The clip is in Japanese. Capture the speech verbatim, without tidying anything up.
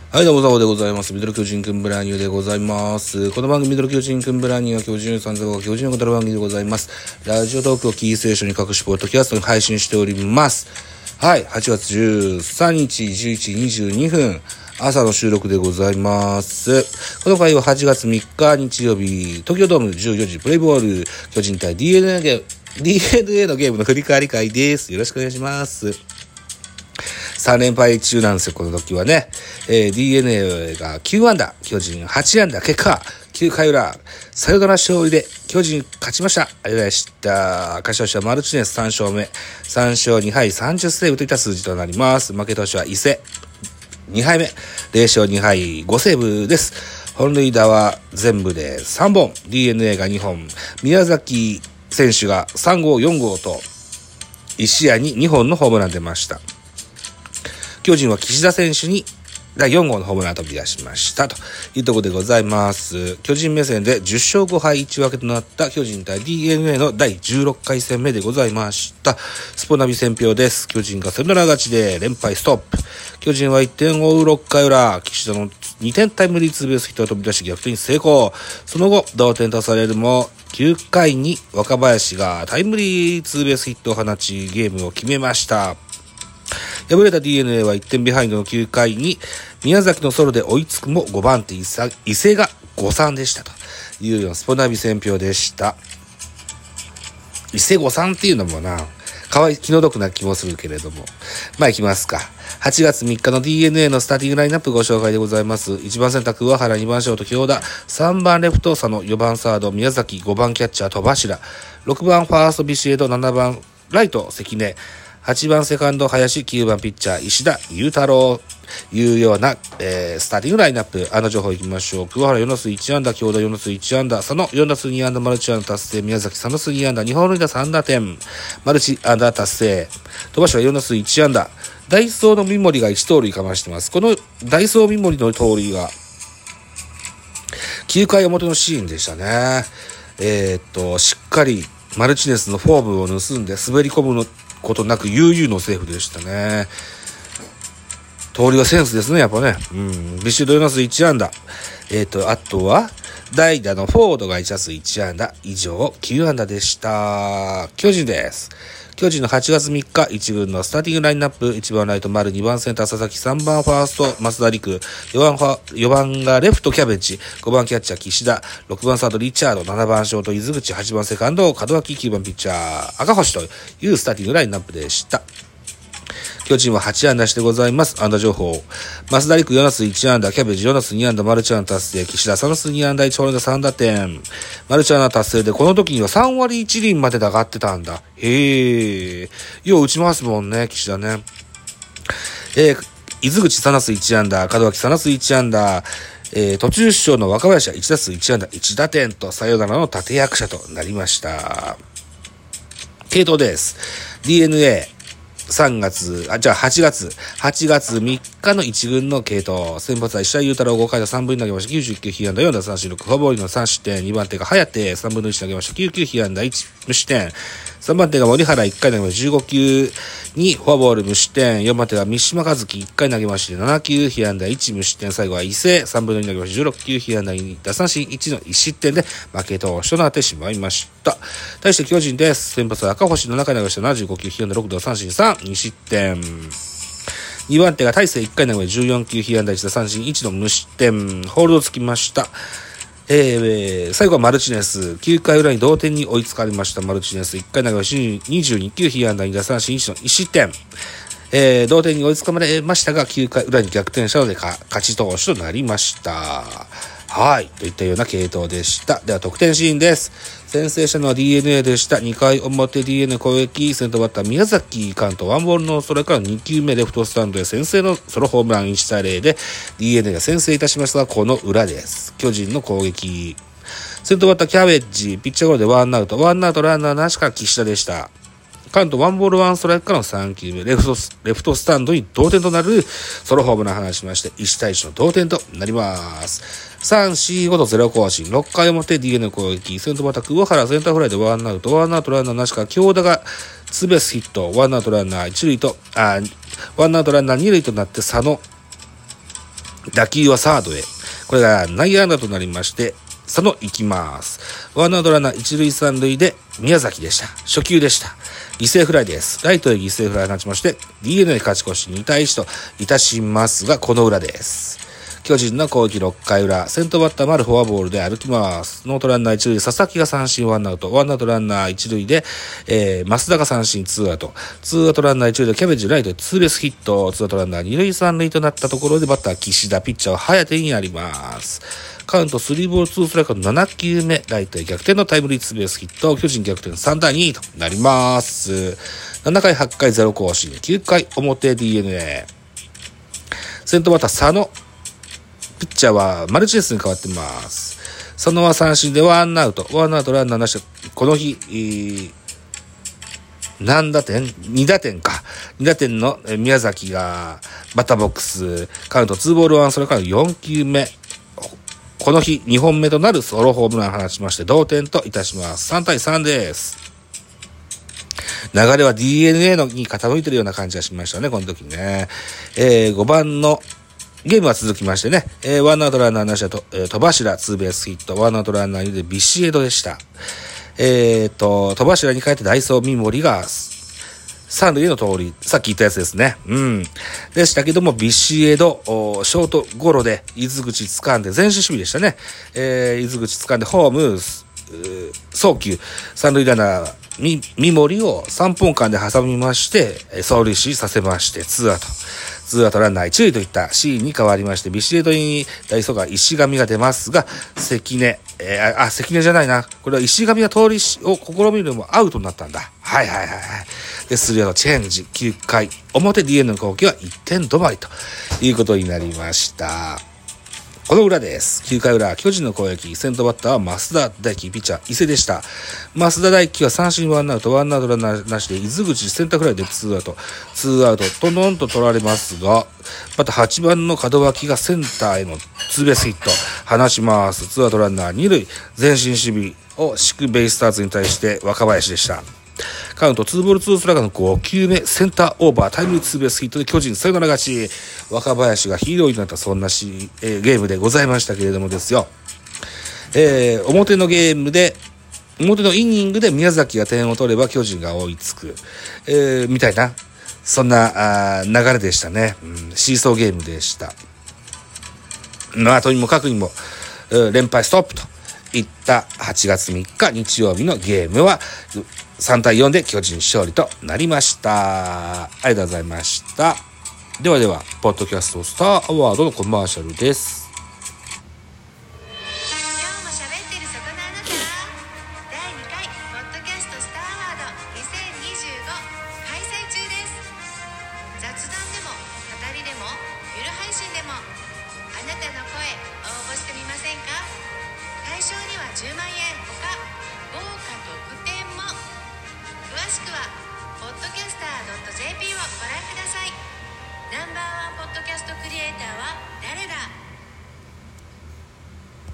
はい、どうも、ザボでございます。ミドル巨人くんブラニューでございます。この番組、ミドル巨人くんブラニューは巨人さんぜろが巨人を語る番組でございます。ラジオトークをキーステーションに各種ポッドキャストに配信しております。はい、はちがつじゅうさんにちじゅういちじにじゅうにふん、朝の収録でございます。この回ははちがつみっか日曜日、東京ドームじゅうよじプレイボール、巨人対 ディーエヌエー ゲーム、ディーエヌエー のゲームの振り返り会です。よろしくお願いします。さんれんぱい中なんですよ、この時はね。えー、ディーエヌエー がきゅうあんだ、巨人はちあんだ、結果、きゅうかい裏、サヨナラ勝利で巨人勝ちました。ありがとうございました。勝ち投手はマルチネスさんしょうめ、さんしょうにはいさんじゅっセーブといった数字となります。負け投手は伊勢、にはいめ、ぜろしょうにはいごセーブです。本塁打は全部でさんぼん、ディーエヌエー がにほん、宮崎選手がさんごうよんごうと、いち試合ににほんのホームラン出ました。巨人は岸田選手にだいよんごうのホームラン飛び出しましたというところでございます。巨人目線でじゅっしょうごはいいち分けとなった巨人対 ディーエヌエー のだいじゅうろっかいせんめでございました。スポナビ選評です。巨人がサヨナラ勝ちで連敗ストップ。巨人はいってんを追うろっかい裏、岸田のにてんタイムリーツーベースヒットを飛び出し逆転に成功。その後同点とされるもきゅうかいに若林がタイムリーツーベースヒットを放ちゲームを決めました。敗れた ディーエヌエー はいってんビハインドのきゅうかいに宮崎のソロで追いつくもごばんて伊勢が ごたいさん でしたというようなスポナビ選評でした。伊勢 ごたいさん っていうのもな、かわい気の毒な気もするけれども、まあ行きますか。はちがつみっかの ディーエヌエー のスターティングラインナップご紹介でございます。いちばんセンター桑原、にばんショート京田、さんばんレフト佐野、よばんサード宮崎、ごばんキャッチャー戸柱、ろくばんファーストビシエド、ななばんライト関根、はちばんセカンド林、きゅうばんピッチャー石田裕太郎いうような、えー、スターティングラインナップ。あの情報いきましょう。桑原よんだすいちあんだ、京田よんだすいちあんだ、佐野よんだすにあんだ、マルチアンダ達成、宮崎さんだすにあんだ、日本塁打さんだてん、マルチアンダ達成、戸柱よんだすいちあんだ、ダイソーの三森がいち盗塁かましてます。このダイソー三森の盗塁がきゅうかい表のシーンでしたね。えー、っとしっかりマルチネスのフォームを盗んで滑り込むのことなく悠々のセーフでしたね。通りはセンスですね、やっぱね。うん。ビシュドよんだすいちあんだ。えっと、あとは、代打のフォードがいちだすいちあんだ。以上、きゅうあんだでした。巨人です。巨人のはちがつみっか、いちぐんのスターティングラインナップ。いちばんライト丸、にばんセンター佐々木、さんばんファースト増田陸、よばんファ、よばんがレフトキャベチ、ごばんキャッチャー岸田、ろくばんサードリチャード、ななばんショート伊豆口、はちばんセカンド門脇、きゅうばんピッチャー赤星というスターティングラインナップでした。巨人ははちあんだしてございます。安打情報。増田陸よんだすいちあんだ、キャベジよんだすにあんだ、マルチアン達成、岸田さんだすにあんだ、いちホールドさんだてん。マルチアン達成で、この時にはさんわりいちりんまで上がってたんだ。へえ。よう打ちますもんね、岸田ね。えー、伊豆口さんだすいちあんだ、門脇さんだすいちあんだ、えー、途中出場の若林はいちだすいちあんだ、いちだてんと、サヨナラの立役者となりました。継投です。ディーエヌエー。さんがつ、あ、じゃあはちがつ、はちがつみっかのいちぐんの継投。先発は石田裕太郎ごかいとさんぶんに投げました。きゅうじゅうきゅう被安打よんださんしんろく、フォアボールのさんしってん、にばんてが颯さんぶんのいち投げました。きゅうきゅう被安打いち無失点。さんばんてが森原いっかい投げました。じゅうごきゅうにフォアボール無失点。よんばんてが三島和樹いっかい投げまして、ななきゅう被安打いち無失点。最後は伊勢さんぶんのに投げました。じゅうろっきゅう被安打に奪三振いちのいち失点で負け投手となってしまいました。対して巨人です。先発は赤星のななかい投げました。ななじゅうごきゅう被安打ろく奪三振さん、に失点。にばんてが大勢いっかい投げました。じゅうよんきゅう被安打いち奪三振いちの無失点。ホールドつきました。えー、最後はマルチネス。きゅうかい裏に同点に追いつかれました。マルチネス。いっかい投げました。にじゅうにきゅう被安打に奪三振いちのいち失点。えー、同点に追いつかれましたが、きゅうかい裏に逆転したので勝ち投手となりました。はい。といったような継投でした。では得点シーンです。先制したのは ディーエヌエー でした。にかい表 ディーエヌエー 攻撃、先頭バッター宮崎カントワンボールのストライクからにきゅうめレフトスタンドへ先制のソロホームランいちたいゼロで ディーエヌエー が先制いたしましたが、この裏です。巨人の攻撃。先頭バッターキャベッジ、ピッチャーゴロでワンアウト、ワンアウトランナーなしから岸田でした。カントワンボールワンストライクからのさんきゅうめ、レフト、レフトスタンドに同点となるソロホームラン放ちまして、いちたいいちの同点となります。さん、よん、ごとゼロ更新。ろっかい表 ディーエヌエー 攻撃。先頭バッター桑原センターフライでワンアウト、ワンアウトランナーなしから京田がツーベースヒット、ワンアウトランナーいち塁と、あ、ワンアウトランナーに塁となって佐野打球はサードへ。これが内野安打となりまして、佐野行きます。ワンアウトランナー一塁三塁で宮崎でした。初球でした。犠牲フライです。ライトへ犠牲フライを放ちまして、ディーエヌエー 勝ち越しに対いちといたしますが、この裏です。巨人の攻撃ろっかい裏、先頭バッター丸フォアボールで歩きます。ノートランナー一塁で佐々木が三振ワンアウト。ワンアウトランナー一塁で、えー、増田が三振ツーアウト。ツーアウトランナー一塁でキャベジライトでツーベースヒット。ツーアウトランナー二塁三塁となったところでバッター岸田、ピッチャーは颯になります。カウントスリーボールツーストライクのなな球目、ライトへ逆転のタイムリーツーベースヒット。巨人逆転さんたいにとなります。ななかいはちかいゼロ更新。きゅうかい表 ディーエヌエー。先頭バッター佐野。ピッチャーはマルチネスに変わっています。佐野は三振でワンアウト。ワンアウトランナーなしで、この日、えー、何打点 ?に 打点か。に打点の宮崎がバッターボックス。カウントツーボールワンストライクからよん球目。この日にほんめとなるソロホームランを放ちまして同点といたします。さんたいさんです。流れは ディーエヌエー のに傾いてるような感じがしましたね、この時ね。えー、ごばんのゲームは続きましてね、えー、ワンアウトランナーなしだと、えー、戸柱ツーベースヒット、ワンアウトランナーにでビシエドでした。えーと、戸柱に変えてダイソー三森が三塁への通り、さっき言ったやつですね。うん。でしたけども、ビシエド、ショートゴロで、伊豆口掴んで、前進守備でしたね。えー、伊豆口掴んで、ホーム、送球、三塁ランナー、み、三森をさんぽんかんで挟みまして、走塁死させまして、ツーアウト。ツーアウトランナー一塁といったシーンに変わりまして、ビシエドにダイソーが石上が出ますが、関根、えー、あ、関根じゃないな。これは石上が通りを試みるのもアウトになったんだ。はいはいはいはい。で、スリーアウトチェンジ、きゅうかい表 ディーエヌエー の攻撃はいってん止まりということになりました。この裏です。きゅうかい裏、巨人の攻撃、先頭バッターは増田大輝、ピッチャー、伊勢でした。増田大輝は三振ワンアウト、ワンアウトランナーなしで、伊豆口センターフライでツーアウト、ツーアウト、トントンと取られますが、またはちばんの門脇がセンターへのツーベースヒット、放ちます。ツーアウトランナーに塁、前進守備を敷くベイスターズに対して若林でした。カウントツーボールツーストライクのご球目、センターオーバータイムリーツーベースヒットで巨人サヨナラ勝ち。若林がヒーローになったそんなし、えー、ゲームでございましたけれどもですよ、えー、表のゲームで表のイニングで宮崎が点を取れば巨人が追いつく、えー、みたいなそんなあ流れでしたね、うん、シーソーゲームでした。まあとにもかくにも、えー、連敗ストップといったはちがつみっか日曜日のゲームはさんたいよんで巨人勝利となりました。ありがとうございました。ではでは、ポッドキャストスターアワードのコマーシャルです。